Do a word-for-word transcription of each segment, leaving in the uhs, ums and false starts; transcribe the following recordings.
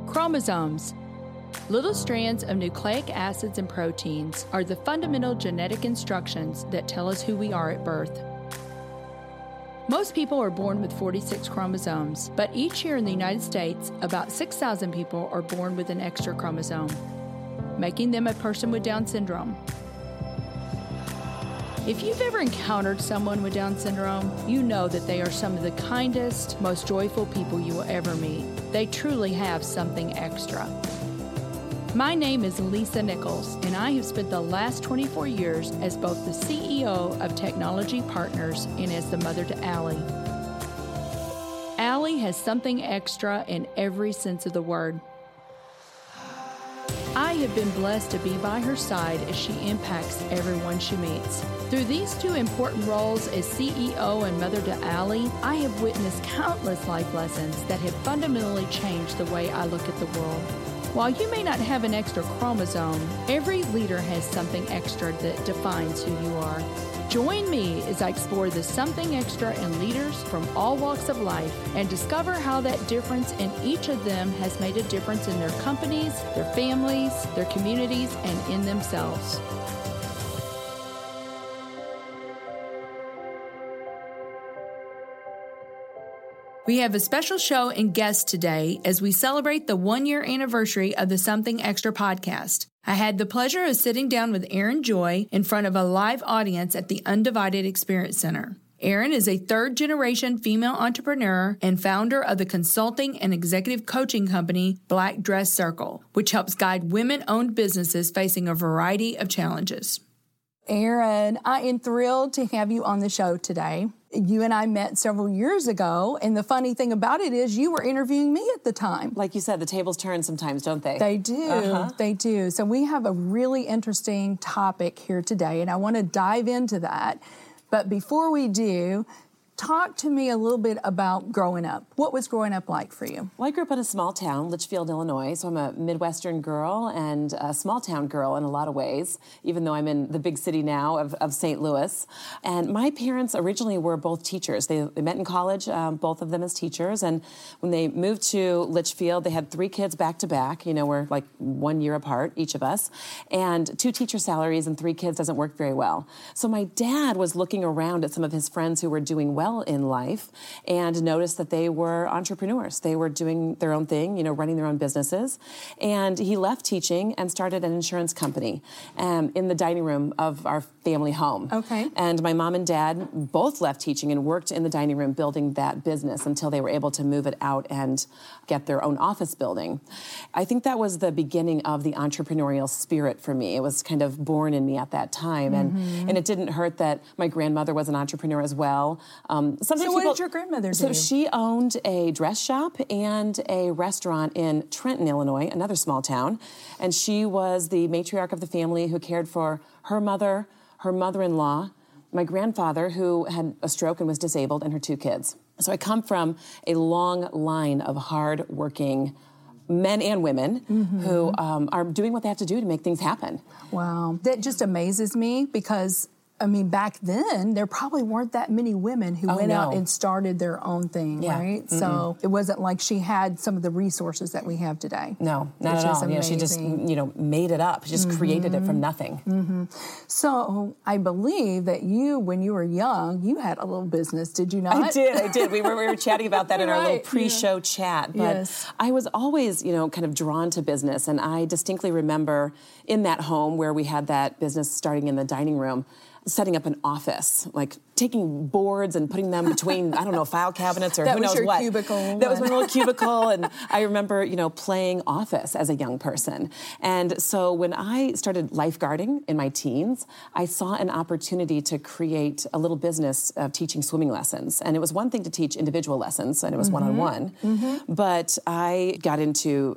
Chromosomes. Little strands of nucleic acids and proteins are the fundamental genetic instructions that tell us who we are at birth. Most people are born with forty-six chromosomes, but each year in the United States, about six thousand people are born with an extra chromosome, making them a person with Down syndrome. If you've ever encountered someone with Down syndrome, you know that they are some of the kindest, most joyful people you will ever meet. They truly have something extra. My name is Lisa Nichols, and I have spent the last twenty-four years as both the C E O of Technology Partners and as the mother to Allie. Allie has something extra in every sense of the word. I have been blessed to be by her side as she impacts everyone she meets. Through these two important roles as C E O and mother to Allie, I have witnessed countless life lessons that have fundamentally changed the way I look at the world. While you may not have an extra chromosome, every leader has something extra that defines who you are. Join me as I explore the something extra in leaders from all walks of life and discover how that difference in each of them has made a difference in their companies, their families, their communities, and in themselves. We have a special show and guest today as we celebrate the one-year anniversary of the Something Extra podcast. I had the pleasure of sitting down with Erin Joy in front of a live audience at the Undivided Experience Center. Erin is a third-generation female entrepreneur and founder of the consulting and executive coaching company Black Dress Circle, which helps guide women-owned businesses facing a variety of challenges. Erin, I am thrilled to have you on the show today. You and I met several years ago, and the funny thing about it is you were interviewing me at the time. Like you said, the tables turn sometimes, don't they? They do. Uh-huh. They do. So we have a really interesting topic here today, and I want to dive into that. But before we do, talk to me a little bit about growing up. What was growing up like for you? Well, I grew up in a small town, Litchfield, Illinois, so I'm a Midwestern girl and a small town girl in a lot of ways, even though I'm in the big city now of, of Saint Louis. And my parents originally were both teachers. They, they met in college, um, both of them as teachers, and when they moved to Litchfield, they had three kids back to back. You know, we're like one year apart, each of us, and two teacher salaries and three kids doesn't work very well. So my dad was looking around at some of his friends who were doing well in life and noticed that they were entrepreneurs. They were doing their own thing, you know, running their own businesses. And he left teaching and started an insurance company um, in the dining room of our family home. Okay. And my mom and dad both left teaching and worked in the dining room building that business until they were able to move it out and get their own office building. I think that was the beginning of the entrepreneurial spirit for me. It was kind of born in me at that time. Mm-hmm. And, and it didn't hurt that my grandmother was an entrepreneur as well. Um, Sometimes so what people, did your grandmother do? So she owned a dress shop and a restaurant in Trenton, Illinois, another small town. And she was the matriarch of the family who cared for her mother, her mother-in-law, my grandfather, who had a stroke and was disabled, and her two kids. So I come from a long line of hard-working men and women mm-hmm. who um, are doing what they have to do to make things happen. Wow. That just amazes me because I mean, back then, there probably weren't that many women who oh, went no. out and started their own thing, yeah. right? Mm-mm. So it wasn't like she had some of the resources that we have today. No, not at all. Yeah, she just, you know, made it up. She just mm-hmm. created it from nothing. Mm-hmm. So I believe that you, when you were young, you had a little business, did you not? I did, I did. We were, we were chatting about that in right. our little pre-show yeah. chat. But yes. I was always, you know, kind of drawn to business. And I distinctly remember in that home where we had that business starting in the dining room, setting up an office, like taking boards and putting them between, I don't know, file cabinets or that who knows was your what. Cubicle. That was my little cubicle. And I remember, you know, playing office as a young person. And so when I started lifeguarding in my teens, I saw an opportunity to create a little business of teaching swimming lessons. And it was one thing to teach individual lessons, and it was mm-hmm. one-on-one. Mm-hmm. But I got into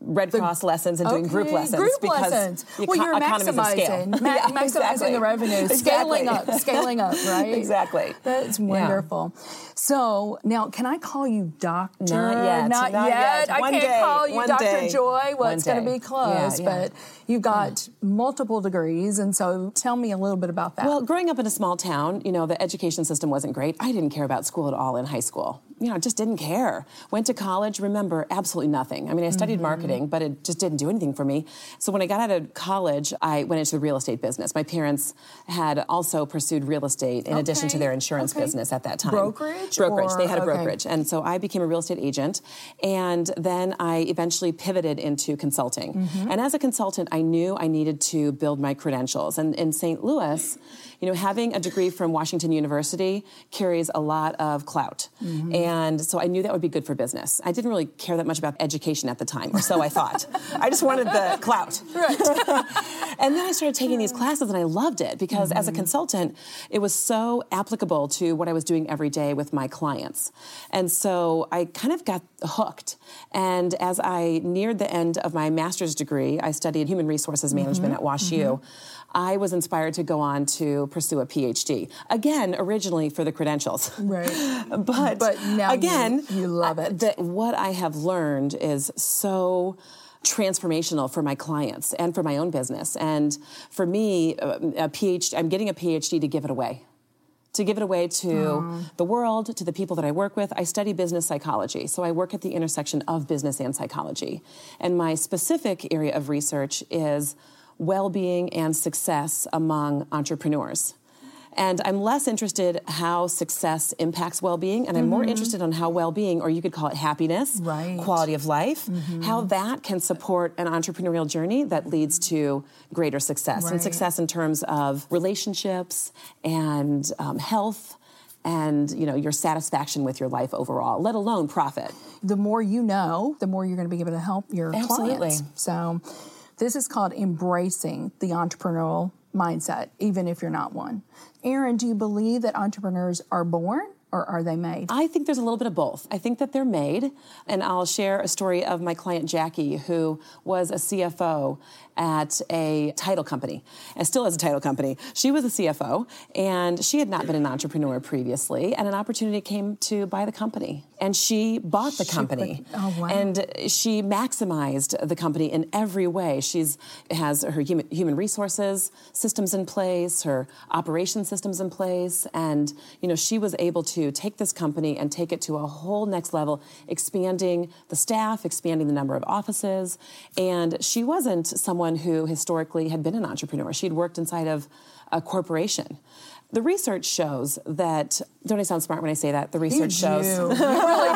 Red The- Cross lessons and doing okay, group lessons. Group because lessons. the Well, eco- you're economies of scale. maximizing, ma- Yeah, maximizing exactly. the revenue, Exactly. scaling up, scaling up, right? Exactly. That's wonderful. Yeah. So now, can I call you Doctor? Not yet. Not, Not yet. yet. I One can't day. call you One Doctor day. Joy. Well, One it's going to day. be close, Yeah, yeah. but you've got yeah. multiple degrees, and so tell me a little bit about that. Well, growing up in a small town, you know, the education system wasn't great. I didn't care about school at all in high school. You know, just didn't care. Went to college, remember, absolutely nothing. I mean, I studied mm-hmm. marketing, but it just didn't do anything for me. So when I got out of college, I went into the real estate business. My parents had also pursued real estate in okay. addition to their insurance okay. business at that time. Brokerage? Brokerage. Or, they had a okay. brokerage. And so I became a real estate agent. And then I eventually pivoted into consulting. Mm-hmm. And as a consultant, I knew I needed to build my credentials. And in Saint Louis, you know, having a degree from Washington University carries a lot of clout. Mm-hmm. And so I knew that would be good for business. I didn't really care that much about education at the time, or so I thought. I just wanted the clout. Right. And then I started taking these classes, and I loved it because mm-hmm. as a consultant, it was so applicable to what I was doing every day with my clients. And so I kind of got hooked. And as I neared the end of my master's degree, I studied human resources management mm-hmm. at WashU. Mm-hmm. I was inspired to go on to pursue a P H D. Again, originally for the credentials. Right. but, but now again, you, you love it. The, what I have learned is so transformational for my clients and for my own business. And for me, a PhD, I'm getting a P H D to give it away. To give it away to mm. the world, to the people that I work with. I study business psychology, so I work at the intersection of business and psychology. And my specific area of research is well-being and success among entrepreneurs. And I'm less interested how success impacts well-being, and I'm mm-hmm. more interested on how well-being, or you could call it happiness, right. quality of life, mm-hmm. how that can support an entrepreneurial journey that leads to greater success. Right. And success in terms of relationships and um, health and, you know, your satisfaction with your life overall, let alone profit. The more you know, the more you're going to be able to help your Absolutely. clients. So this is called embracing the entrepreneurial mindset, even if you're not one. Erin, do you believe that entrepreneurs are born or are they made? I think there's a little bit of both. I think that they're made, and I'll share a story of my client Jackie, who was a C F O at a title company, and still is a title company. She was a C F O, and she had not been an entrepreneur previously, and an opportunity came to buy the company. And she bought the company. Put, oh, wow. And she maximized the company in every way. She's has her human, human resources systems in place, her operation systems in place, and you know she was able to take this company and take it to a whole next level, expanding the staff, expanding the number of offices. And she wasn't someone who historically had been an entrepreneur. She'd worked inside of a corporation. The research shows that, don't I sound smart when I say that? The research you shows. You really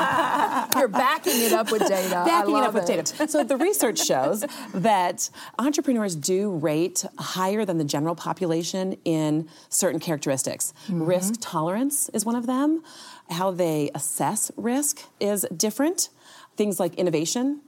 do. You're backing it up with data. Backing I love it up with it. data. So the research shows that entrepreneurs do rate higher than the general population in certain characteristics. Mm-hmm. Risk tolerance is one of them. How they assess risk is different. Things like innovation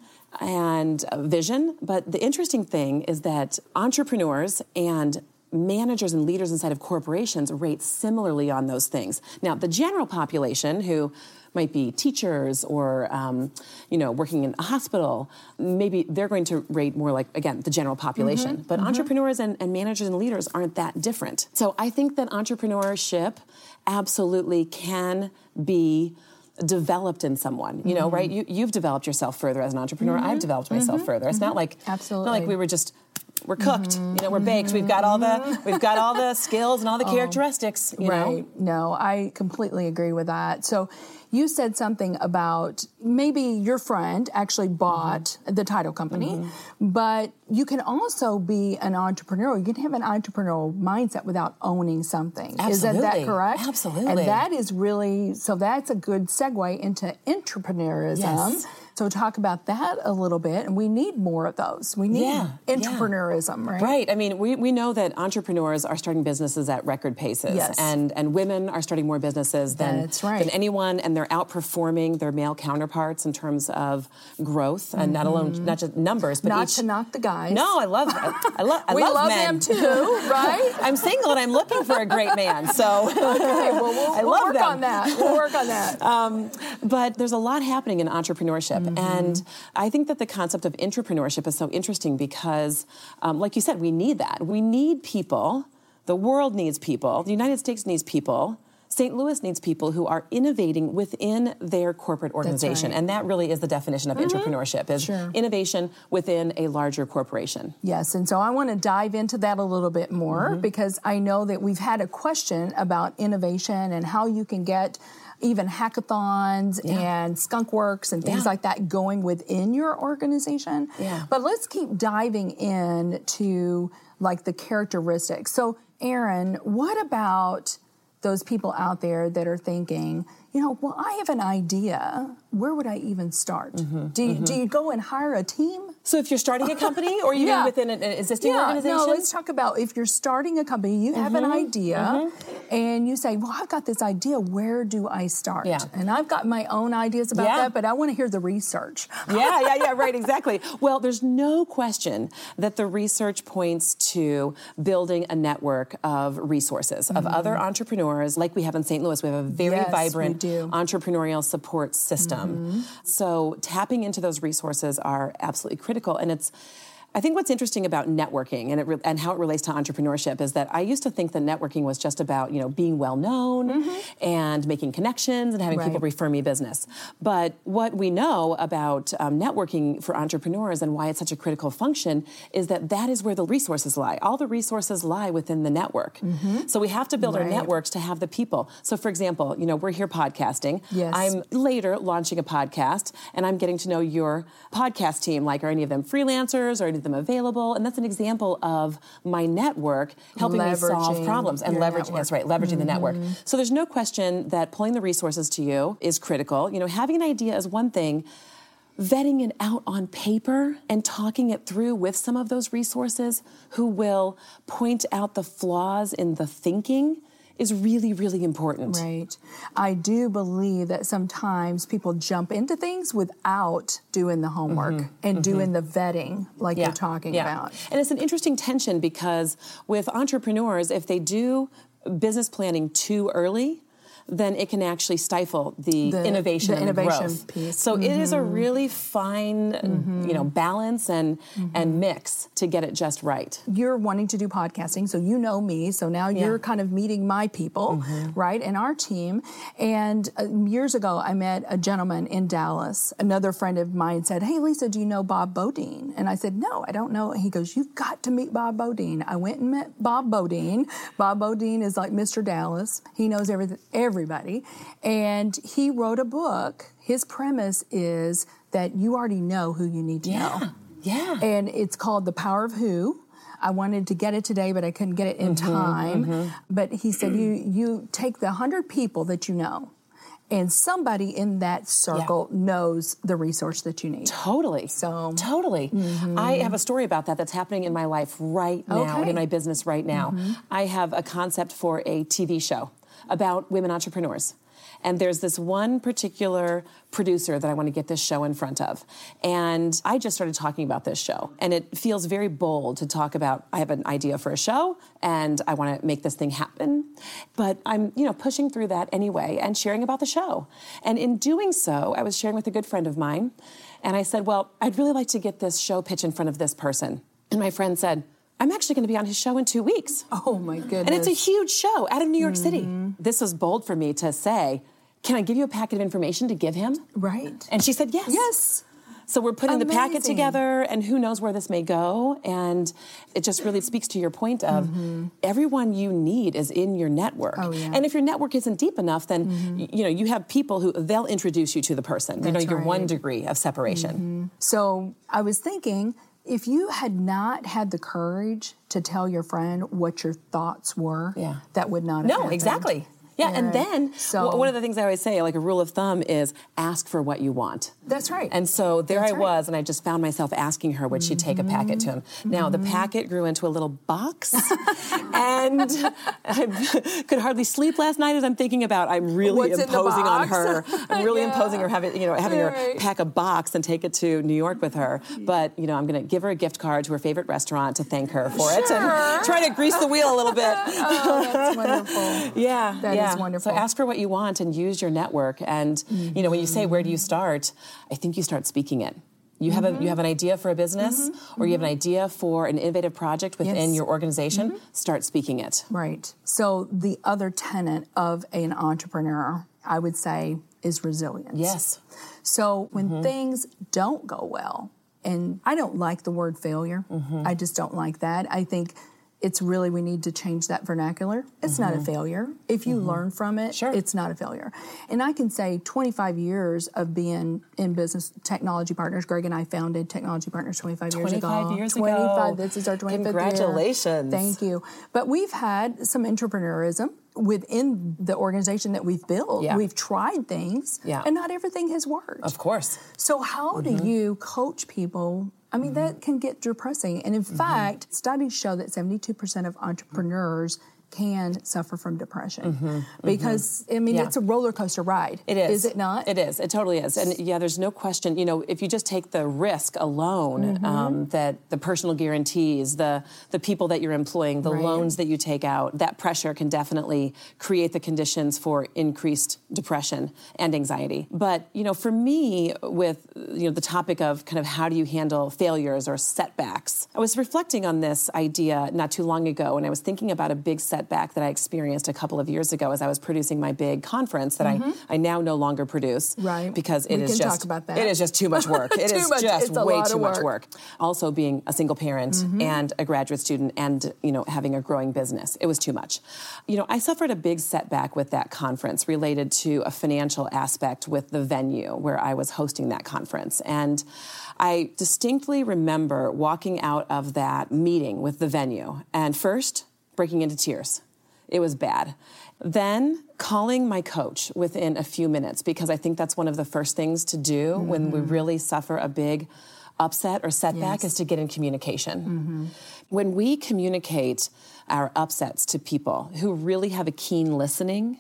and vision. But the interesting thing is that entrepreneurs and managers and leaders inside of corporations rate similarly on those things. Now, the general population, who might be teachers or, um, you know, working in a hospital, maybe they're going to rate more like, again, the general population. Mm-hmm. But mm-hmm. entrepreneurs and, and managers and leaders aren't that different. So I think that entrepreneurship absolutely can be developed in someone, you know, mm-hmm. right? You, you've developed yourself further as an entrepreneur. Mm-hmm. I've developed myself mm-hmm. further. It's mm-hmm. not like, Absolutely. not like we were just, we're cooked, mm-hmm. you know, we're baked. We've got all the, we've got all the skills and all the oh, characteristics, you right. know? No, I completely agree with that. So you said something about maybe your friend actually bought mm-hmm. the title company, mm-hmm. but you can also be an entrepreneur. You can have an entrepreneurial mindset without owning something. Absolutely. Is that, that correct? Absolutely. And that is really, so that's a good segue into entrepreneurism. Yes. So talk about that a little bit, and we need more of those. We need yeah, entrepreneurism, yeah. right? Right. I mean, we, we know that entrepreneurs are starting businesses at record paces, yes. and and women are starting more businesses than That's right. than anyone, and they're are outperforming their male counterparts in terms of growth, mm-hmm. and not alone not just numbers, but not each, to knock the guys. No, I love I, I love I we love, love men. them too, right? I'm single and I'm looking for a great man, so okay, well we'll, I we'll love work them. on that. We'll work on that. Um, but there's a lot happening in entrepreneurship, mm-hmm. and I think that the concept of intrapreneurship is so interesting because, um, like you said, we need that. We need people. The world needs people. The United States needs people. Saint Louis needs people who are innovating within their corporate organization. Right. And that really is the definition of mm-hmm. intrapreneurship, is sure. innovation within a larger corporation. Yes, and so I want to dive into that a little bit more mm-hmm. because I know that we've had a question about innovation and how you can get even hackathons yeah. and skunk works and things yeah. like that going within your organization. Yeah. But let's keep diving into like the characteristics. So, Erin, what about those people out there that are thinking, you know, well, I have an idea. Where would I even start? Mm-hmm, do, you, mm-hmm. do you go and hire a team? So if you're starting a company or even yeah. within an existing yeah, organization? No, let's talk about if you're starting a company, you have mm-hmm, an idea, mm-hmm. and you say, well, I've got this idea. Where do I start? Yeah. And I've got my own ideas about yeah. that, but I want to hear the research. yeah, yeah, yeah, right, exactly. Well, there's no question that the research points to building a network of resources, mm-hmm. of other entrepreneurs, like we have in Saint Louis. We have a very yes, vibrant entrepreneurial support system. Mm-hmm. So tapping into those resources are absolutely critical. And it's, I think what's interesting about networking and it re- and how it relates to entrepreneurship is that I used to think that networking was just about, you know, being well known mm-hmm. and making connections and having right. people refer me business. But what we know about um, networking for entrepreneurs and why it's such a critical function is that that is where the resources lie. All the resources lie within the network. Mm-hmm. So we have to build right. our networks to have the people. So for example, you know, we're here podcasting. Yes. I'm later launching a podcast and I'm getting to know your podcast team. Like, are any of them freelancers or any of them available? And that's an example of my network helping me solve problems and leveraging. That's right, leveraging mm-hmm. the network. So there's no question that pulling the resources to you is critical. You know, having an idea is one thing. Vetting it out on paper and talking it through with some of those resources who will point out the flaws in the thinking is really, really important. Right. I do believe that sometimes people jump into things without doing the homework mm-hmm. and mm-hmm. doing the vetting like yeah. you're talking yeah. about. And it's an interesting tension because with entrepreneurs, if they do business planning too early, then it can actually stifle the, the innovation the and innovation growth. piece. So mm-hmm. it is a really fine, mm-hmm. you know, balance and mm-hmm. and mix to get it just right. You're wanting to do podcasting, so you know me. So now yeah. you're kind of meeting my people, mm-hmm. right, and our team. And uh, years ago, I met a gentleman in Dallas. Another friend of mine said, "Hey, Lisa, do you know Bob Bodine?" And I said, "No, I don't know." And he goes, "You've got to meet Bob Bodine." I went and met Bob Bodine. Bob Bodine is like Mister Dallas. He knows everything. Everybody. And he wrote a book. His premise is that you already know who you need to yeah. know. Yeah. And it's called The Power of Who. I wanted to get it today, but I couldn't get it in mm-hmm, time. Mm-hmm. But he said, you you take the hundred people that you know, and somebody in that circle yeah. knows the resource that you need. Totally. So totally. Mm-hmm. I have a story about that that's happening in my life right now okay. and in my business right now. Mm-hmm. I have a concept for a T V show about women entrepreneurs. And there's this one particular producer that I want to get this show in front of. And I just started talking about this show. And it feels very bold to talk about, I have an idea for a show and I want to make this thing happen. But I'm, you know, pushing through that anyway and sharing about the show. And in doing so, I was sharing with a good friend of mine. And I said, well, I'd really like to get this show pitch in front of this person. And my friend said, I'm actually going to be on his show in two weeks. Oh, my goodness. And it's a huge show out of New York mm-hmm. City. This was bold for me to say, can I give you a packet of information to give him? Right. And she said, yes. Yes. So we're putting Amazing. the packet together, and who knows where this may go. And it just really speaks to your point of mm-hmm. everyone you need is in your network. Oh, yeah. And if your network isn't deep enough, then mm-hmm. y- you know you have people who they'll introduce you to the person. That's you know, your right. one degree of separation. Mm-hmm. So I was thinking, if you had not had the courage to tell your friend what your thoughts were, yeah. that would not have No, happened. exactly. Yeah, and, and then so, one of the things I always say, like a rule of thumb, is ask for what you want. That's right. And so there that's I right. was, and I just found myself asking her, would mm-hmm. she take a packet to him? Mm-hmm. Now, the packet grew into a little box, and I could hardly sleep last night as I'm thinking about, I'm really What's imposing on her. I'm really yeah. imposing her, having, you know, having yeah, her right. pack a box and take it to New York with her. But, you know, I'm going to give her a gift card to her favorite restaurant to thank her for sure. it and try to grease the wheel a little bit. Oh, that's wonderful. Yeah, that yeah. is wonderful. So ask for what you want and use your network. And, mm-hmm. you know, when you say, where do you start? I think you start speaking it. You have mm-hmm. a you have an idea for a business, mm-hmm. or you have an idea for an innovative project within yes. your organization. Mm-hmm. Start speaking it. Right. So the other tenet of an entrepreneur, I would say, is resilience. Yes. So when mm-hmm. things don't go well, and I don't like the word failure. Mm-hmm. I just don't like that. I think it's really, we need to change that vernacular. It's mm-hmm. not a failure. If you mm-hmm. learn from it, sure. it's not a failure. And I can say twenty-five years of being in business, Technology Partners. Greg and I founded Technology Partners twenty-five years ago. twenty-five years ago. twenty-five, this is our twenty-fifth Congratulations. year. Thank you. But we've had some entrepreneurism within the organization that we've built. Yeah. We've tried things, yeah. and not everything has worked. Of course. So how mm-hmm. do you coach people? I mean, mm-hmm. that can get depressing. And in mm-hmm. fact, studies show that seventy-two percent of entrepreneurs can suffer from depression. Mm-hmm. Because, I mean, yeah. it's a roller coaster ride. It is. Is it not? It is. It totally is. And yeah, there's no question, you know, if you just take the risk alone, mm-hmm. um, that the personal guarantees, the the people that you're employing, the right. loans that you take out, that pressure can definitely create the conditions for increased depression and anxiety. But, you know, for me, with, you know, the topic of kind of how do you handle failures or setbacks, I was reflecting on this idea not too long ago, and I was thinking about a big setback back that I experienced a couple of years ago as I was producing my big conference that mm-hmm. I, I now no longer produce right. because it we is can just talk about that. It is just too much work. It is much, just way too work. much work. Also being a single parent mm-hmm. and a graduate student and, you know, having a growing business, it was too much. You know, I suffered a big setback with that conference related to a financial aspect with the venue where I was hosting that conference. And I distinctly remember walking out of that meeting with the venue and first breaking into tears. It was bad. Then calling my coach within a few minutes, because I think that's one of the first things to do mm-hmm. when we really suffer a big upset or setback yes. is to get in communication. Mm-hmm. When we communicate our upsets to people who really have a keen listening,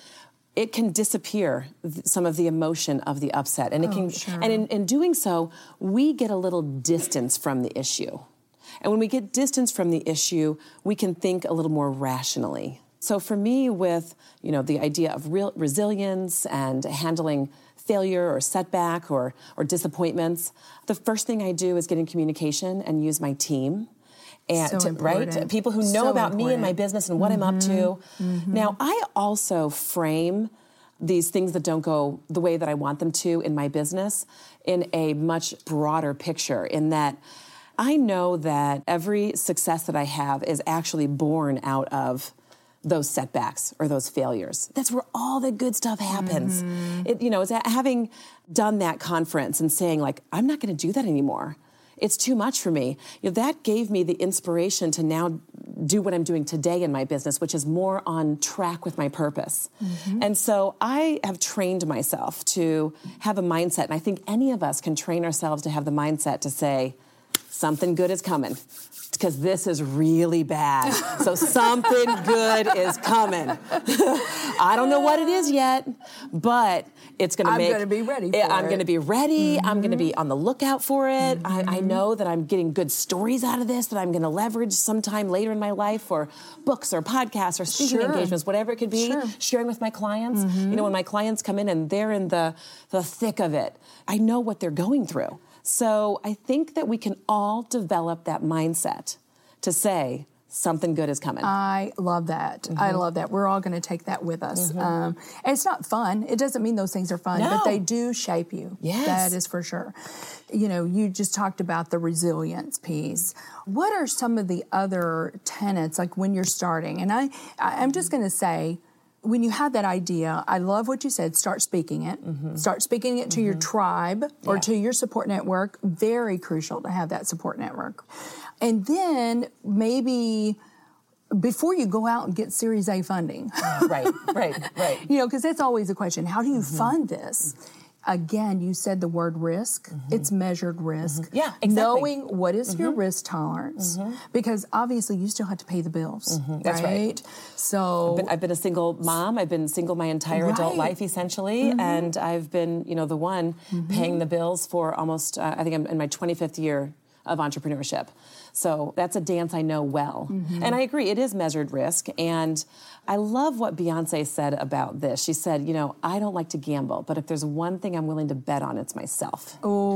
it can disappear th- some of the emotion of the upset. And it oh, can, sure. and in, in doing so, we get a little distance from the issue. And when we get distance from the issue, we can think a little more rationally. So for me, with, you know, the idea of real resilience and handling failure or setback or, or disappointments, the first thing I do is get in communication and use my team. And so to, right, people who know so about important. me and my business and what mm-hmm. I'm up to. Mm-hmm. Now, I also frame these things that don't go the way that I want them to in my business in a much broader picture, in that I know that every success that I have is actually born out of those setbacks or those failures. That's where all the good stuff happens. Mm-hmm. It, you know, it's having done that conference and saying, like, I'm not going to do that anymore. It's too much for me. You know, that gave me the inspiration to now do what I'm doing today in my business, which is more on track with my purpose. Mm-hmm. And so I have trained myself to have a mindset, and I think any of us can train ourselves to have the mindset to say, something good is coming, because this is really bad. So something good is coming. I don't know what it is yet, but it's going to make... I'm going to be ready for it. I'm going to be ready. Mm-hmm. I'm going to be on the lookout for it. Mm-hmm. I, I know that I'm getting good stories out of this that I'm going to leverage sometime later in my life for books or podcasts or speaking sure. engagements, whatever it could be, sure. sharing with my clients. Mm-hmm. You know, when my clients come in and they're in the, the thick of it, I know what they're going through. So I think that we can all develop that mindset to say something good is coming. I love that. Mm-hmm. I love that. We're all going to take that with us. Mm-hmm. Um, and it's not fun. It doesn't mean those things are fun, no. but they do shape you. Yes. That is for sure. You know, you just talked about the resilience piece. What are some of the other tenets, like when you're starting? And I, I I'm just going to say, when you have that idea, I love what you said, start speaking it. Mm-hmm. Start speaking it to mm-hmm. your tribe or yeah. to your support network. Very crucial to have that support network. And then maybe before you go out and get Series A funding. Right, right, right. You know, because that's always a question. How do you mm-hmm. fund this? Again, you said the word risk. Mm-hmm. It's measured risk. Mm-hmm. Yeah, exactly. Knowing what is mm-hmm. your risk tolerance, mm-hmm. because obviously you still have to pay the bills. Mm-hmm. That's right. right. So I've been, I've been a single mom. I've been single my entire right. adult life, essentially, mm-hmm. and I've been, you know, the one mm-hmm. paying the bills for almost. Uh, I think I'm in my twenty-fifth year of entrepreneurship. So that's a dance I know well. Mm-hmm. And I agree, it is measured risk. And I love what Beyonce said about this. She said, you know, I don't like to gamble, but if there's one thing I'm willing to bet on, it's myself.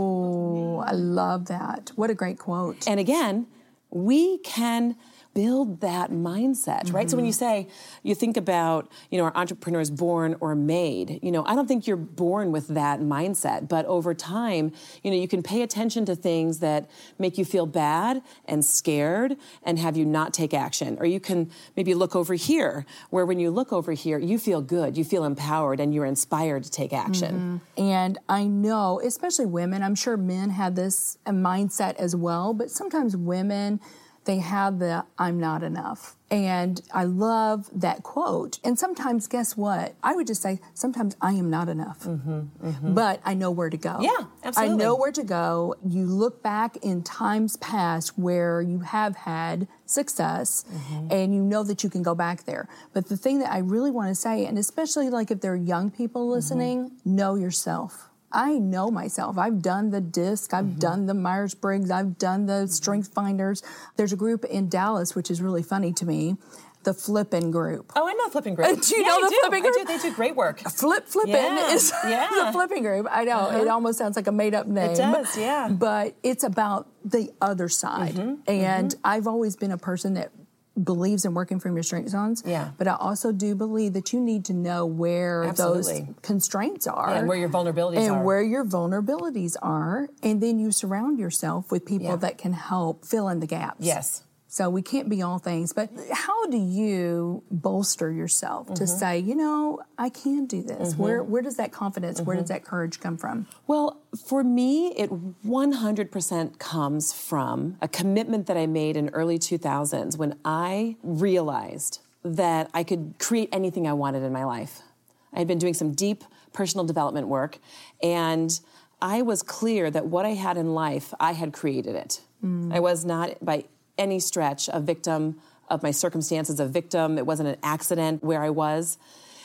Oh, I love that. What a great quote. And again, we can build that mindset, right? Mm-hmm. So when you say, you think about, you know, are entrepreneurs born or made? You know, I don't think you're born with that mindset, but over time, you know, you can pay attention to things that make you feel bad and scared and have you not take action. Or you can maybe look over here, where when you look over here, you feel good, you feel empowered, and you're inspired to take action. Mm-hmm. And I know, especially women, I'm sure men have this mindset as well, but sometimes women, they have the I'm not enough. And I love that quote. And sometimes, guess what? I would just say, sometimes I am not enough. Mm-hmm, mm-hmm. But I know where to go. Yeah, absolutely. I know where to go. You look back in times past where you have had success, mm-hmm. and you know that you can go back there. But the thing that I really want to say, and especially like if there are young people listening, mm-hmm. know yourself. I know myself. I've done the DISC. I've mm-hmm. done the Myers-Briggs. I've done the mm-hmm. Strength Finders. There's a group in Dallas, which is really funny to me, the Flippin' Group. Oh, I know Flippin' Group. Do you yeah, know I the do. Flippin' Group? I do. They do great work. Flip Flippin' yeah. is yeah. the Flippin' Group. I know. Uh-huh. It almost sounds like a made-up name. It does, yeah. But it's about the other side. Mm-hmm. And mm-hmm. I've always been a person that believes in working from your strength zones. Yeah. But I also do believe that you need to know where Absolutely. those constraints are. Yeah, and where your vulnerabilities and are. And where your vulnerabilities are. And then you surround yourself with people yeah. that can help fill in the gaps. Yes. So we can't be all things, but how do you bolster yourself mm-hmm. to say, you know, I can do this? Mm-hmm. Where where does that confidence, mm-hmm. where does that courage come from? Well, for me, it one hundred percent comes from a commitment that I made in early two thousands when I realized that I could create anything I wanted in my life. I had been doing some deep personal development work, and I was clear that what I had in life, I had created it. Mm. I was not by any stretch a victim of my circumstances, a victim. It wasn't an accident where I was.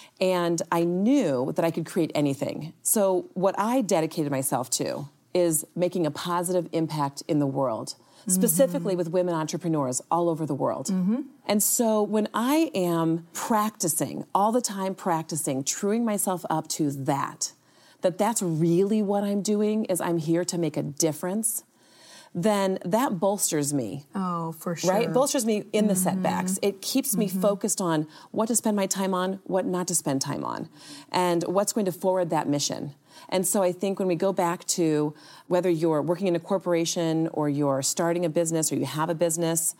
And I knew that I could create anything. So what I dedicated myself to is making a positive impact in the world, mm-hmm. specifically with women entrepreneurs all over the world. Mm-hmm. And so when I am practicing, all the time practicing, truing myself up to that, that that's really what I'm doing, is I'm here to make a difference, then that bolsters me. Oh, for sure. Right? Bolsters me in the mm-hmm. setbacks. It keeps me mm-hmm. focused on what to spend my time on, what not to spend time on, and what's going to forward that mission. And so I think when we go back to whether you're working in a corporation or you're starting a business or you have a business,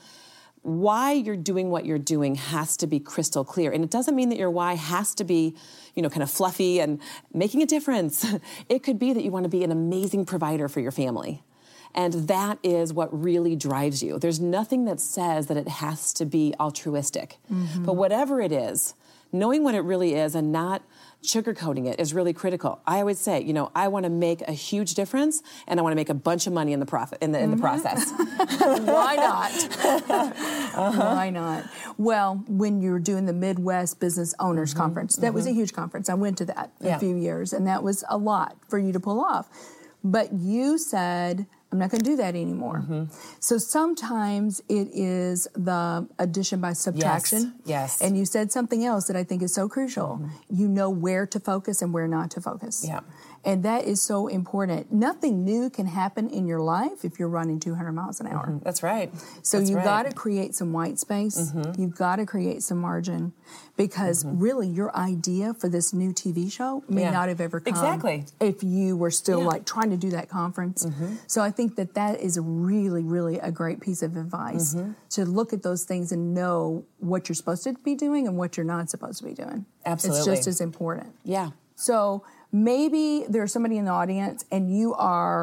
why you're doing what you're doing has to be crystal clear. And it doesn't mean that your why has to be, you know, kind of fluffy and making a difference. It could be that you want to be an amazing provider for your family. And that is what really drives you. There's nothing that says that it has to be altruistic. Mm-hmm. But whatever it is, knowing what it really is and not sugarcoating it is really critical. I always say, you know, I want to make a huge difference, and I want to make a bunch of money in the profit in the in the mm-hmm. process. Why not? uh-huh. Why not? Well, when you were doing the Midwest Business Owners mm-hmm. Conference, that mm-hmm. was a huge conference. I went to that yeah. a few years, and that was a lot for you to pull off. But you said, I'm not going to do that anymore. Mm-hmm. So sometimes it is the addition by subtraction. Yes. yes. And you said something else that I think is so crucial. Mm-hmm. You know where to focus and where not to focus. Yeah. And that is so important. Nothing new can happen in your life if you're running two hundred miles an hour. Mm-hmm. That's right. So That's you've right. got to create some white space. Mm-hmm. You've got to create some margin, because mm-hmm. really your idea for this new T V show may yeah. not have ever come exactly. if you were still yeah. like trying to do that conference. Mm-hmm. So I think that that is really, really a great piece of advice, mm-hmm. to look at those things and know what you're supposed to be doing and what you're not supposed to be doing. Absolutely. It's just as important. Yeah. So maybe there's somebody in the audience and you are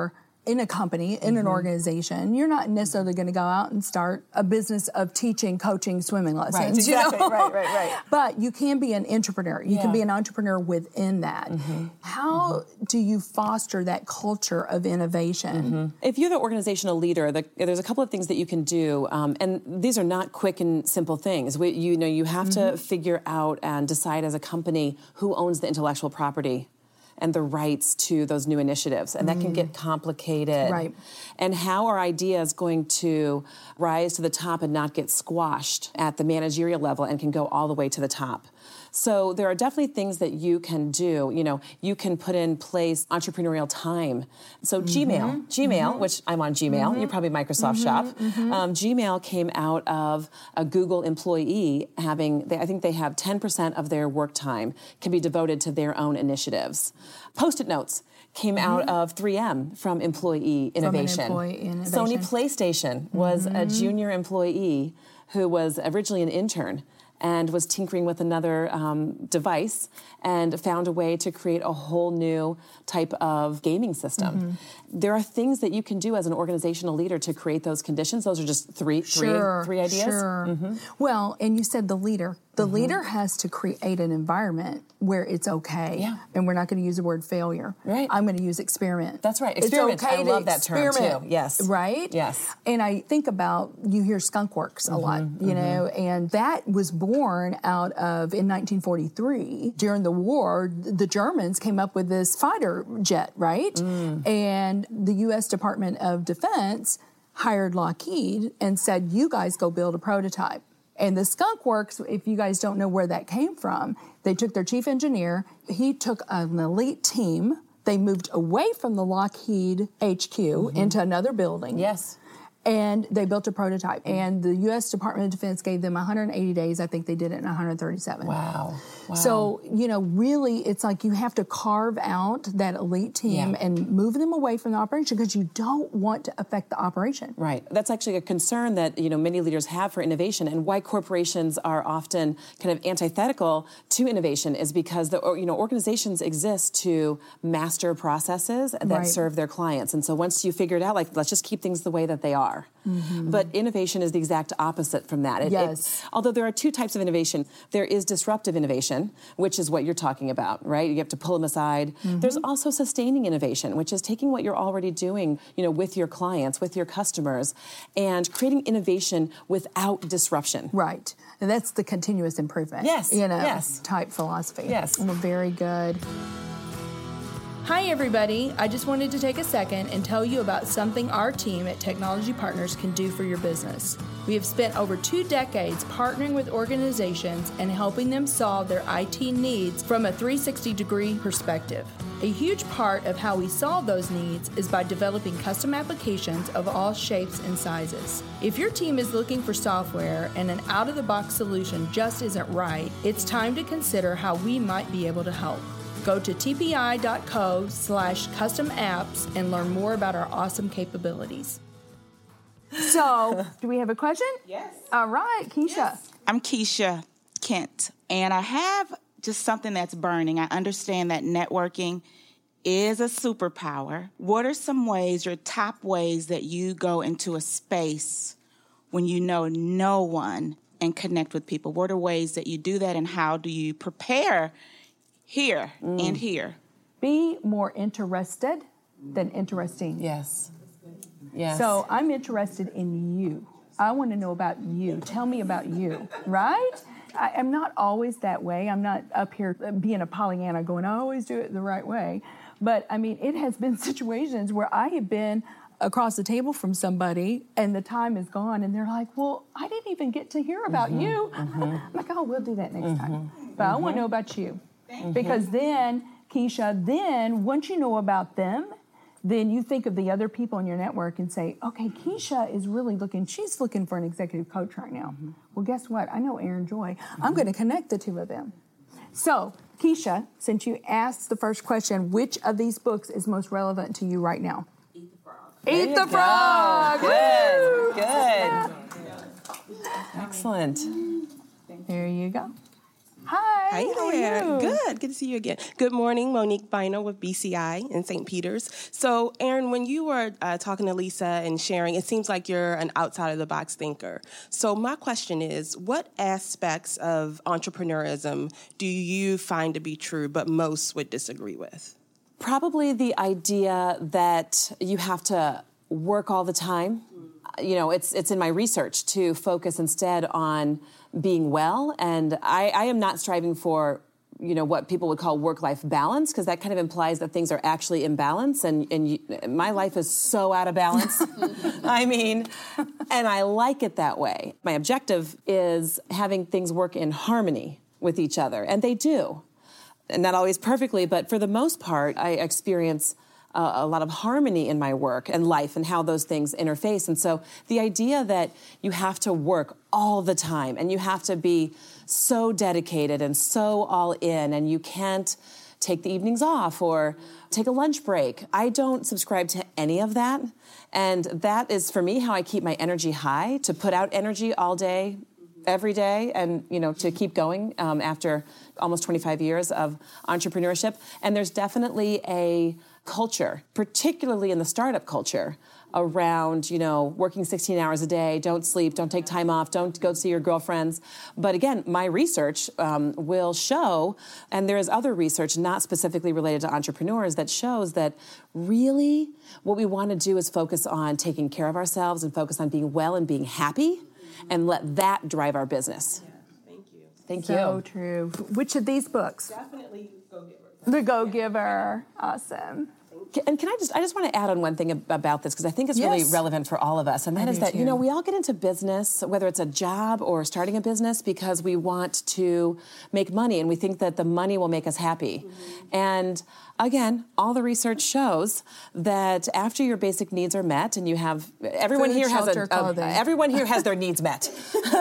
in a company, in mm-hmm. an organization, you're not necessarily going to go out and start a business of teaching, coaching swimming lessons. Right, exactly. You know? right, right, right. But you can be an entrepreneur. You yeah. can be an entrepreneur within that. Mm-hmm. How mm-hmm. do you foster that culture of innovation? Mm-hmm. If you're the organizational leader, the, there's a couple of things that you can do, um, and these are not quick and simple things. We, you know, you have mm-hmm. to figure out and decide as a company who owns the intellectual property and the rights to those new initiatives. And that mm. can get complicated. Right. And how are ideas going to rise to the top and not get squashed at the managerial level and can go all the way to the top? So there are definitely things that you can do. You know, you can put in place entrepreneurial time. So mm-hmm. Gmail, Gmail, mm-hmm. which I'm on Gmail, mm-hmm. you're probably Microsoft mm-hmm. Shop. Mm-hmm. Um, Gmail came out of a Google employee having, they, I think they have ten percent of their work time can be devoted to their own initiatives. Post-it notes came mm-hmm. out of three M from employee innovation. From an employee innovation. Sony PlayStation was mm-hmm. a junior employee who was originally an intern and was tinkering with another um, device and found a way to create a whole new type of gaming system. Mm-hmm. There are things that you can do as an organizational leader to create those conditions. Those are just three, sure, three, three ideas. Sure. Mm-hmm. Well, and you said the leader. The mm-hmm. leader has to create an environment where it's okay. Yeah. And we're not going to use the word failure. Right. I'm going to use experiment. That's right. Experiment. It's okay I love that term experiment, too. Yes. Right? Yes. And I think about, you hear Skunk Works a mm-hmm, lot, you mm-hmm. know, and that was born out of, in nineteen forty-three, during the war, the Germans came up with this fighter jet, right? Mm. And the U S Department of Defense hired Lockheed and said, you guys go build a prototype. And the Skunk Works, if you guys don't know where that came from, they took their chief engineer, he took an elite team, they moved away from the Lockheed H Q mm-hmm. into another building. Yes. And they built a prototype. And the U S Department of Defense gave them one hundred eighty days. I think they did it in one hundred thirty-seven. Wow. Wow. So, you know, really, it's like you have to carve out that elite team yeah. and move them away from the operation because you don't want to affect the operation. Right. That's actually a concern that, you know, many leaders have for innovation, and why corporations are often kind of antithetical to innovation is because the, you know, organizations exist to master processes that right. serve their clients. And so once you figure it out, like, let's just keep things the way that they are. Mm-hmm. But innovation is the exact opposite from that. It, yes. It, although there are two types of innovation. There is disruptive innovation, which is what you're talking about, right? You have to pull them aside. Mm-hmm. There's also sustaining innovation, which is taking what you're already doing, you know, with your clients, with your customers, and creating innovation without disruption. Right. And that's the continuous improvement. Yes. You know, yes. type philosophy. Yes. Well, very good. Hi, everybody. I just wanted to take a second and tell you about something our team at Technology Partners can do for your business. We have spent over two decades partnering with organizations and helping them solve their I T needs from a three sixty degree perspective. A huge part of how we solve those needs is by developing custom applications of all shapes and sizes. If your team is looking for software and an out-of-the-box solution just isn't right, it's time to consider how we might be able to help. Go to tpi.co slash custom apps and learn more about our awesome capabilities. So, do we have a question? Yes. All right, Keisha. Yes. I'm Keisha Kent, and I have just something that's burning. I understand that networking is a superpower. What are some ways, your top ways, that you go into a space when you know no one and connect with people? What are ways that you do that, and how do you prepare here mm. and here? Be more interested than interesting. Yes. Yes. So I'm interested in you. I want to know about you. Tell me about you, right? I, I'm not always that way. I'm not up here being a Pollyanna going, I always do it the right way. But, I mean, it has been situations where I have been across the table from somebody and the time is gone and they're like, well, I didn't even get to hear about mm-hmm. you. Mm-hmm. I'm like, oh, we'll do that next mm-hmm. time. But mm-hmm. I want to know about you. Mm-hmm. Because then, Keisha, then once you know about them, then you think of the other people in your network and say, okay, Keisha is really looking, she's looking for an executive coach right now. Mm-hmm. Well, guess what? I know Erin Joy. Mm-hmm. I'm going to connect the two of them. So, Keisha, since you asked the first question, which of these books is most relevant to you right now? Eat the Frog. Eat the Frog! Good, good. Excellent. There you go. Hi. Hi how there. Are you? Good. Good to see you again. Good morning, Monique Bino with B C I in Saint Peter's. So, Erin, when you were uh, talking to Lisa and sharing, it seems like you're an outside-of-the-box thinker. So my question is, what aspects of entrepreneurism do you find to be true, but most would disagree with? Probably the idea that you have to work all the time. You know, it's it's in my research to focus instead on being well. And I, I am not striving for, you know, what people would call work-life balance, because that kind of implies that things are actually in balance. And, and you, my life is so out of balance. I mean, and I like it that way. My objective is having things work in harmony with each other. And they do. And not always perfectly, but for the most part, I experience Uh, a lot of harmony in my work and life and how those things interface. And so the idea that you have to work all the time and you have to be so dedicated and so all in and you can't take the evenings off or take a lunch break, I don't subscribe to any of that. And that is, for me, how I keep my energy high, to put out energy all day, every day, and, you know, to keep going um, after almost twenty-five years of entrepreneurship. And there's definitely a culture, particularly in the startup culture, around, you know, working sixteen hours a day, don't sleep, don't take time off, don't go see your girlfriends. But again, my research um, will show, and there is other research not specifically related to entrepreneurs that shows that really what we want to do is focus on taking care of ourselves and focus on being well and being happy and let that drive our business. Yeah, thank you. Thank so you. So true. Which of these books? Definitely Go-Giver. The Go-Giver. Awesome. And can I just, I just want to add on one thing about this, because I think it's yes. really relevant for all of us. And that I is do that, too. you know, we all get into business, whether it's a job or starting a business, because we want to make money and we think that the money will make us happy. Mm-hmm. And again, all the research shows that after your basic needs are met and you have, everyone Food, here has shelter, a, a clothing. everyone here has their needs met.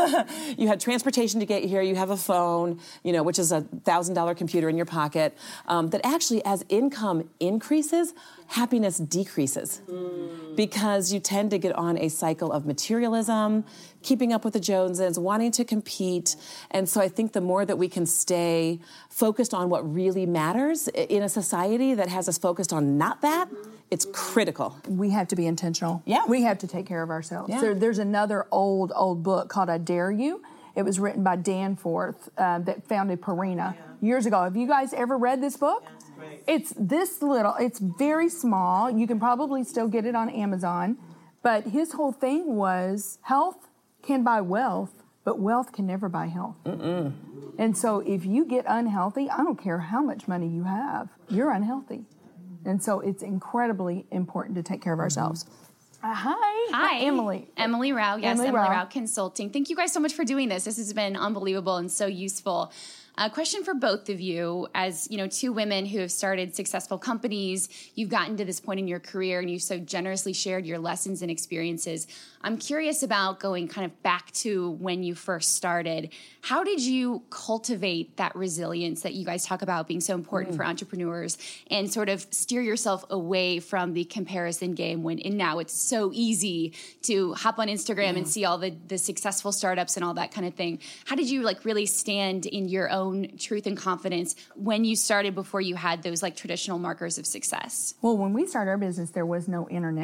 You had transportation to get here, you have a phone, you know, which is a one thousand dollars computer in your pocket, um, that actually as income increases, happiness decreases mm. because you tend to get on a cycle of materialism, keeping up with the Joneses, wanting to compete. And so I think the more that we can stay focused on what really matters in a society that has us focused on not that, it's critical. We have to be intentional. Yeah. We have to take care of ourselves. Yeah. There, there's another old, old book called I Dare You. It was written by Danforth uh, that founded Purina yeah. years ago. Have you guys ever read this book? Yeah. Right. It's this little, it's very small. You can probably still get it on Amazon. But his whole thing was health can buy wealth, but wealth can never buy health. Mm-mm. And so if you get unhealthy, I don't care how much money you have, you're unhealthy. And so it's incredibly important to take care of ourselves. Uh, hi. Hi. Emily. Emily Rao. Yes, Emily, Emily Rao. Rao Consulting. Thank you guys so much for doing this. This has been unbelievable and so useful. A question for both of you, as you know, two women who have started successful companies. You've gotten to this point in your career and you've so generously shared your lessons and experiences. I'm curious about going kind of back to when you first started. How did you cultivate that resilience that you guys talk about being so important mm. for entrepreneurs, and sort of steer yourself away from the comparison game when, and now it's so easy to hop on Instagram yeah. and see all the, the successful startups and all that kind of thing. How did you like really stand in your own truth and confidence when you started before you had those like traditional markers of success? Well, when we started our business, there was no internet.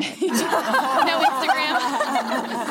No Instagram.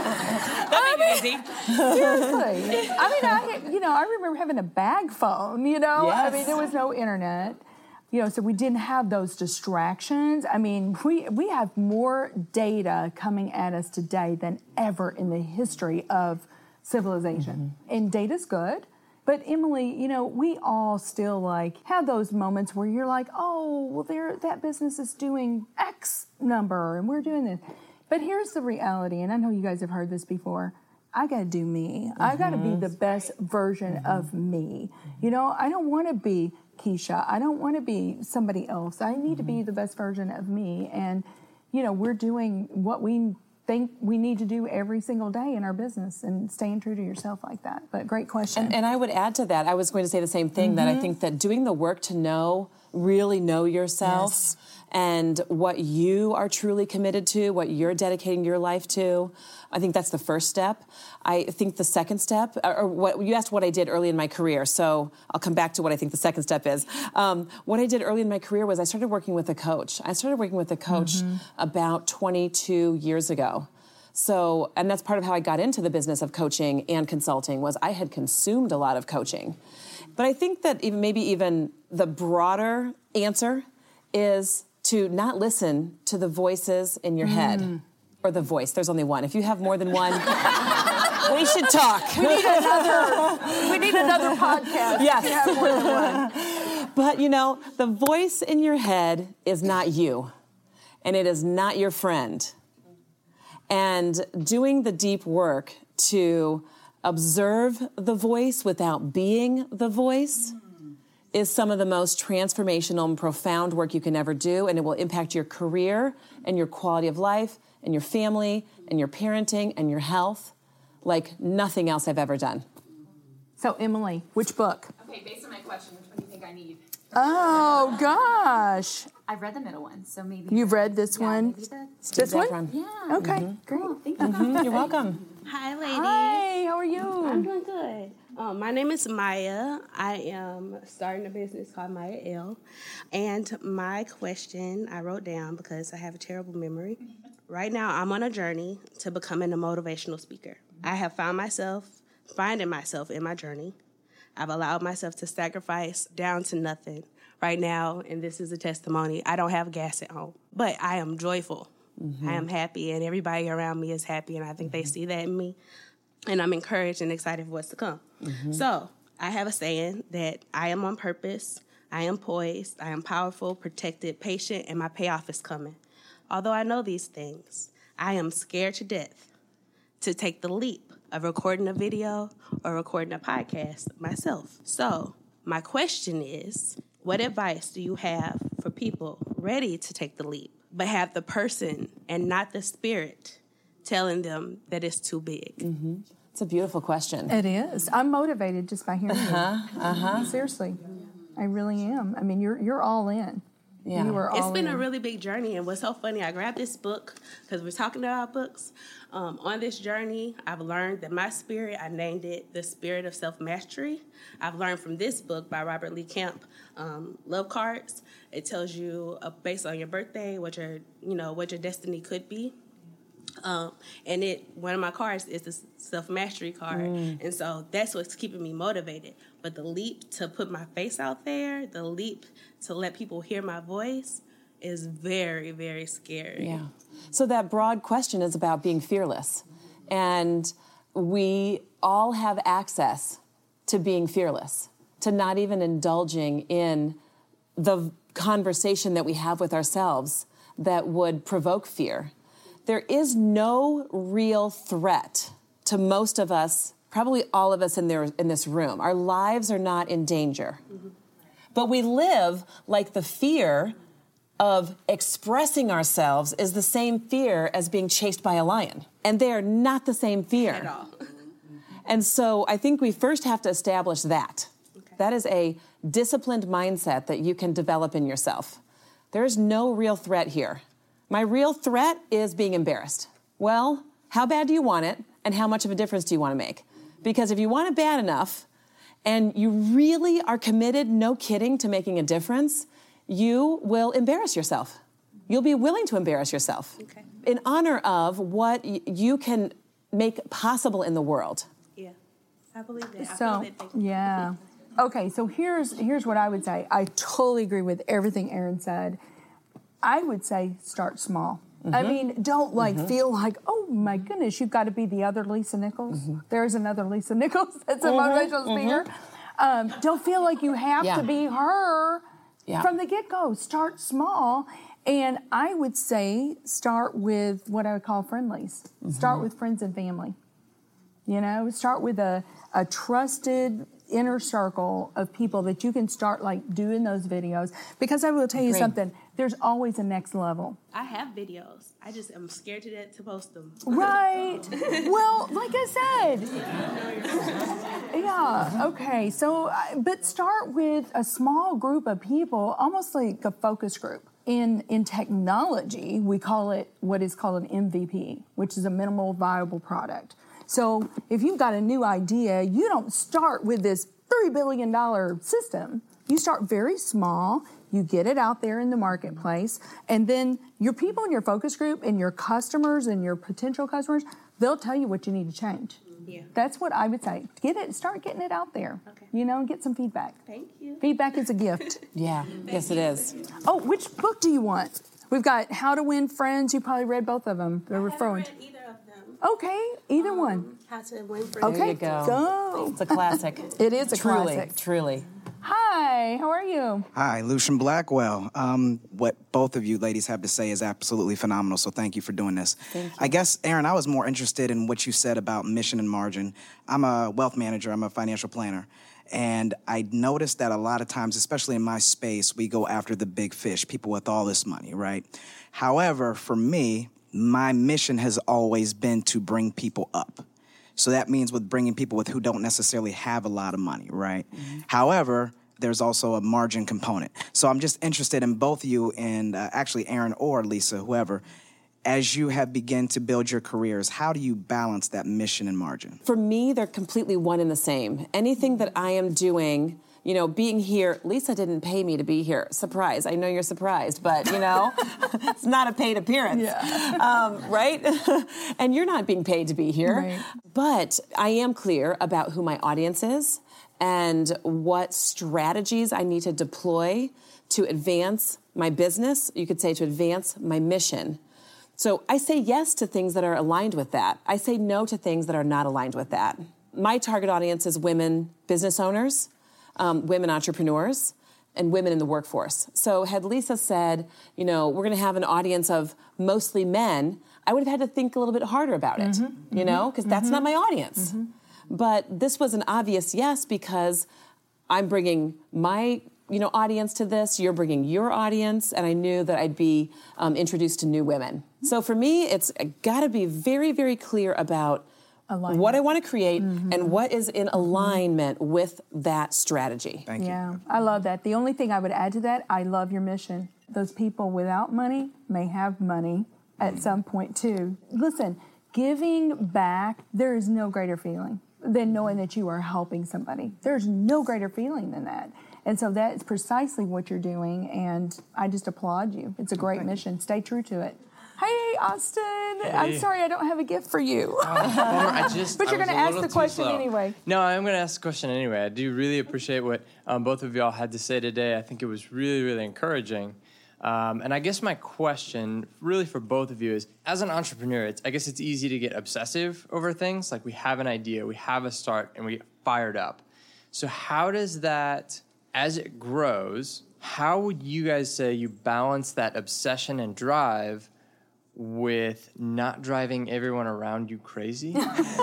That made it easy. Seriously. I mean, I, you know, I remember having a bag phone, you know? Yes. I mean, there was no internet. You know, so we didn't have those distractions. I mean, we we have more data coming at us today than ever in the history of civilization. Mm-hmm. And data's good. But Emily, you know, we all still like have those moments where you're like, oh, well, there that business is doing X number and we're doing this. But here's the reality, and I know you guys have heard this before. I got to do me. Mm-hmm. I got to be the best version mm-hmm. of me. You know, I don't want to be Keisha. I don't want to be somebody else. I need mm-hmm. to be the best version of me. And, you know, we're doing what we think we need to do every single day in our business, and staying true to yourself like that. But great question. And, and I would add to that, I was going to say the same thing, mm-hmm. that I think that doing the work to know really know yourself Yes. and what you are truly committed to, what you're dedicating your life to. I think that's the first step. I think the second step, or what you asked what I did early in my career, so I'll come back to what I think the second step is. Um, what I did early in my career was I started working with a coach. I started working with a coach mm-hmm. about twenty-two years ago. So, and that's part of how I got into the business of coaching and consulting, was I had consumed a lot of coaching. But I think that even maybe even the broader answer is to not listen to the voices in your mm. head. Or the voice. There's only one. If you have more than one, we should talk. We need another, we need another podcast. Yes. If you have more than one. But, you know, the voice in your head is not you. And it is not your friend. And doing the deep work to observe the voice without being the voice is some of the most transformational and profound work you can ever do, and it will impact your career and your quality of life and your family and your parenting and your health like nothing else I've ever done. So, Emily, which book? Okay, based on my question, which one do you think I need? Oh, gosh. I've read the middle one, so maybe... You've read this yeah, one? Maybe the, this one? one? Yeah. Okay, Mm-hmm. great. Cool. Thank you. Mm-hmm. You're welcome. Hi, ladies. Hi, how are you? I'm doing good. Um, my name is Maya. I am starting a business called Maya L. And my question I wrote down because I have a terrible memory. Right now, I'm on a journey to becoming a motivational speaker. I have found myself, finding myself in my journey. I've allowed myself to sacrifice down to nothing. Right now, and this is a testimony, I don't have gas at home, but I am joyful. Mm-hmm. I am happy, and everybody around me is happy, and I think mm-hmm. they see that in me. And I'm encouraged and excited for what's to come. Mm-hmm. So I have a saying that I am on purpose, I am poised, I am powerful, protected, patient, and my payoff is coming. Although I know these things, I am scared to death to take the leap of recording a video or recording a podcast myself. So my question is, what advice do you have for people ready to take the leap, but have the person and not the spirit telling them that it's too big? Mm-hmm. It's a beautiful question. It is. I'm motivated just by hearing uh-huh, you. Uh-huh. Seriously. I really am. I mean, you're you're all in. Yeah. You are all It's been in. a really big journey, and what's so funny, I grabbed this book because we're talking about books. Um, on this journey, I've learned that my spirit, I named it The Spirit of Self-Mastery. I've learned from this book by Robert Lee Camp, um, Love Cards. It tells you, uh, based on your birthday, what your, you know, what your destiny could be. Um, and it one of my cards is the self-mastery card. Mm. And so that's what's keeping me motivated. But the leap to put my face out there, the leap to let people hear my voice is very, very scary. Yeah. So that broad question is about being fearless. And we all have access to being fearless, to not even indulging in the conversation that we have with ourselves that would provoke fear. There is no real threat to most of us, probably all of us in there in this room. Our lives are not in danger. Mm-hmm. But we live like the fear of expressing ourselves is the same fear as being chased by a lion. And they are not the same fear. At all. And so I think we first have to establish that. Okay. That is a disciplined mindset that you can develop in yourself. There is no real threat here. My real threat is being embarrassed. Well, how bad do you want it, and how much of a difference do you want to make? Because if you want it bad enough, and you really are committed, no kidding, to making a difference, you will embarrass yourself. You'll be willing to embarrass yourself okay. in honor of what y- you can make possible in the world. Yeah, I believe that. I So, feel that. yeah. Okay, so here's here's what I would say. I totally agree with everything Erin said. I would say start small. Mm-hmm. I mean, don't like mm-hmm. feel like, oh my goodness, you've got to be the other Lisa Nichols. Mm-hmm. There's another Lisa Nichols that's a mm-hmm. motivational speaker. Mm-hmm. Um, don't feel like you have yeah. to be her yeah. from the get-go. Start small. And I would say start with what I would call friendlies. Mm-hmm. Start with friends and family. You know, start with a, a trusted inner circle of people that you can start like doing those videos. Because I will tell you Great. something, there's always a next level. I have videos. I just am scared to death to post them. Right. Well, like I said. Yeah, okay. So, uh, but start with a small group of people, almost like a focus group. In in technology, we call it what is called an M V P, which is a minimal viable product. So if you've got a new idea, you don't start with this three billion dollars system. You start very small, you get it out there in the marketplace, and then your people in your focus group and your customers and your potential customers, they'll tell you what you need to change. Yeah. That's what I would say. Get it, start getting it out there. Okay. You know, get some feedback. Thank you. Feedback is a gift. Yeah, yes it is. Oh, which book do you want? We've got How to Win Friends. You probably read both of them. They're I referring. haven't read either of them. Okay, either Um, one. How to Win Friends. Okay, you go. go. It's a classic. It is a truly, classic. Truly. Hi, how are you? Hi, Lucian Blackwell. Um, what both of you ladies have to say is absolutely phenomenal, so thank you for doing this. Thank you. I guess, Aaron, I was more interested in what you said about mission and margin. I'm a wealth manager. I'm a financial planner. And I noticed that a lot of times, especially in my space, we go after the big fish, people with all this money, right? However, for me, my mission has always been to bring people up. So that means with bringing people with who don't necessarily have a lot of money, right? Mm-hmm. However, there's also a margin component. So I'm just interested in both you and uh, actually Aaron or Lisa, whoever, as you have begun to build your careers, how do you balance that mission and margin? For me, they're completely one and the same. Anything that I am doing, you know, being here, Lisa didn't pay me to be here. Surprise. I know you're surprised, but, you know, it's not a paid appearance. Yeah. Um, right? And you're not being paid to be here. Right. But I am clear about who my audience is and what strategies I need to deploy to advance my business, you could say to advance my mission. So I say yes to things that are aligned with that. I say no to things that are not aligned with that. My target audience is women business owners, um, women entrepreneurs, and women in the workforce. So had Lisa said, you know, we're going to have an audience of mostly men, I would have had to think a little bit harder about it, mm-hmm, you know, because mm-hmm, that's not my audience. Mm-hmm. But this was an obvious yes because I'm bringing my you know, audience to this, you're bringing your audience, and I knew that I'd be um, introduced to new women. So for me, it's got to be very, very clear about alignment. What I want to create mm-hmm. and what is in alignment with that strategy. Thank you. Yeah, I love that. The only thing I would add to that, I love your mission. Those people without money may have money at some point too. Listen, giving back, there is no greater feeling than knowing that you are helping somebody. There's no greater feeling than that. And so that's precisely what you're doing, and I just applaud you. It's a great okay. mission. Stay true to it. Hey, Austin. Hey. I'm sorry I don't have a gift for you. Oh, I just, but you're going to ask the question slow. anyway. No, I'm going to ask the question anyway. I do really appreciate what um, both of y'all had to say today. I think it was really, really encouraging. Um, and I guess my question really for both of you is, as an entrepreneur, it's, I guess it's easy to get obsessive over things. Like we have an idea, we have a start, and we get fired up. So how does that... as it grows, how would you guys say you balance that obsession and drive with not driving everyone around you crazy?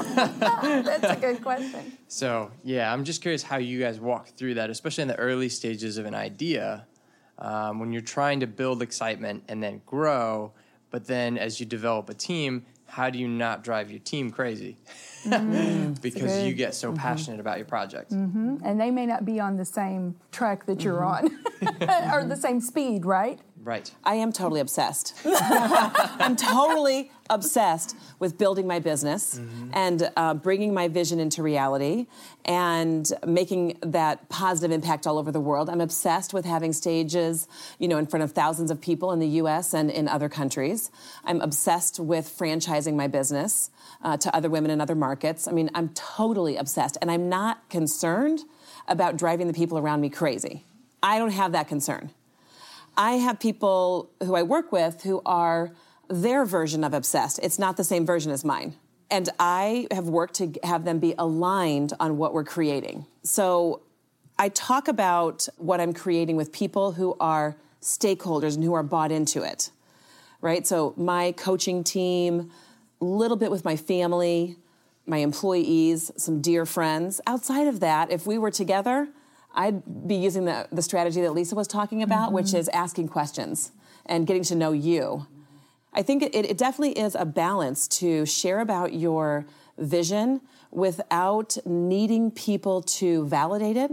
That's a good question. So, yeah, I'm just curious how you guys walk through that, especially in the early stages of an idea, um, when you're trying to build excitement and then grow, but then as you develop a team, how do you not drive your team crazy? Mm-hmm. Because you get so mm-hmm. passionate about your project. Mm-hmm. And they may not be on the same track that you're mm-hmm. on, or the same speed, right? Right. I am totally obsessed. I'm totally obsessed with building my business mm-hmm. and uh, bringing my vision into reality and making that positive impact all over the world. I'm obsessed with having stages, you know, in front of thousands of people in the U S and in other countries. I'm obsessed with franchising my business uh, to other women in other markets. I mean, I'm totally obsessed, and I'm not concerned about driving the people around me crazy. I don't have that concern. I have people who I work with who are their version of obsessed. It's not the same version as mine. And I have worked to have them be aligned on what we're creating. So I talk about what I'm creating with people who are stakeholders and who are bought into it, right? So my coaching team, a little bit with my family, my employees, some dear friends. Outside of that, if we were together, I'd be using the, the strategy that Lisa was talking about, mm-hmm. which is asking questions and getting to know you. I think it, it definitely is a balance to share about your vision without needing people to validate it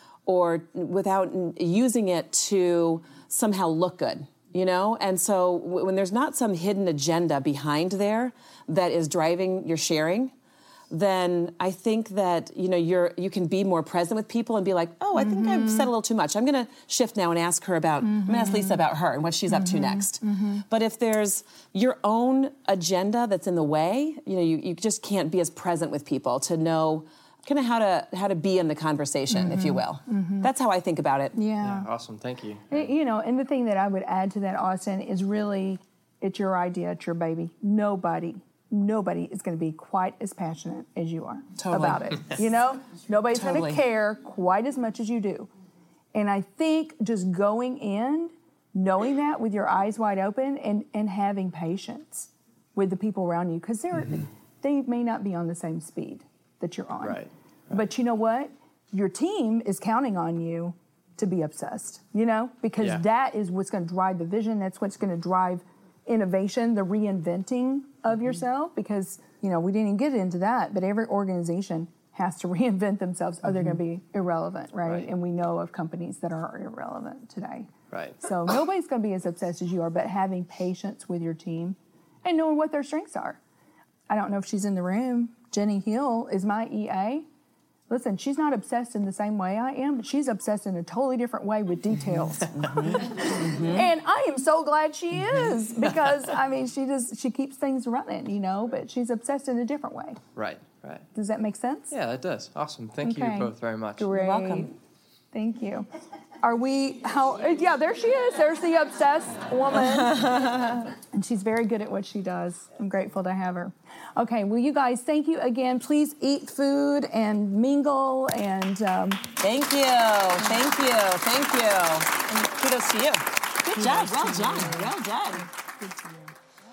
or without using it to somehow look good, you know? And so w- when there's not some hidden agenda behind there that is driving your sharing, then I think that, you know, you're you can be more present with people and be like, oh, I think mm-hmm. I've said a little too much. I'm going to shift now and ask her about, mm-hmm. I'm going to ask Lisa about her and what she's mm-hmm. up to next. Mm-hmm. But if there's your own agenda that's in the way, you know, you, you just can't be as present with people to know kind of how to how to be in the conversation, mm-hmm. if you will. Mm-hmm. That's how I think about it. Yeah. yeah. Awesome. Thank you. You know, and the thing that I would add to that, Austin, is really, it's your idea, it's your baby. Nobody Nobody is going to be quite as passionate as you are totally. about it. You know, nobody's totally. going to care quite as much as you do. And I think just going in, knowing that with your eyes wide open and, and having patience with the people around you, because they're mm-hmm. they may not be on the same speed that you're on. Right. Right. But you know what? Your team is counting on you to be obsessed, you know, because yeah. that is what's going to drive the vision. That's what's going to drive innovation, the reinventing of mm-hmm. yourself, because, you know, we didn't even get into that, but every organization has to reinvent themselves or mm-hmm. they're going to be irrelevant, right? right? And we know of companies that are irrelevant today. Right. So nobody's going to be as obsessed as you are, but having patience with your team and knowing what their strengths are. I don't know if she's in the room. Jenny Hill is my E A. Listen, she's not obsessed in the same way I am, but she's obsessed in a totally different way with details. Mm-hmm. Mm-hmm. And I am so glad she is, because, I mean, she just, she keeps things running, you know, but she's obsessed in a different way. Right, right. Does that make sense? Yeah, that does. Awesome. Thank okay. you both very much. Great. You're welcome. Thank you. Are we, how, yeah, there she is. There's the obsessed woman. And she's very good at what she does. I'm grateful to have her. Okay, well, you guys, thank you again. Please eat food and mingle and... Um, thank you. Thank you. Thank you. And kudos to you. Good job. Well done. Well done. Good to you.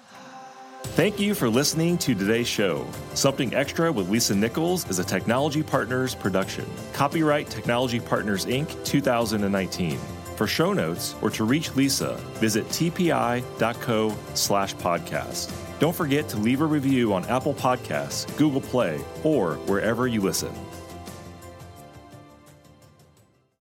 Thank you for listening to today's show. Something Extra with Lisa Nichols is a Technology Partners production. Copyright Technology Partners, Incorporated, two thousand nineteen. For show notes or to reach Lisa, visit tpi.co slash podcast. Don't forget to leave a review on Apple Podcasts, Google Play, or wherever you listen.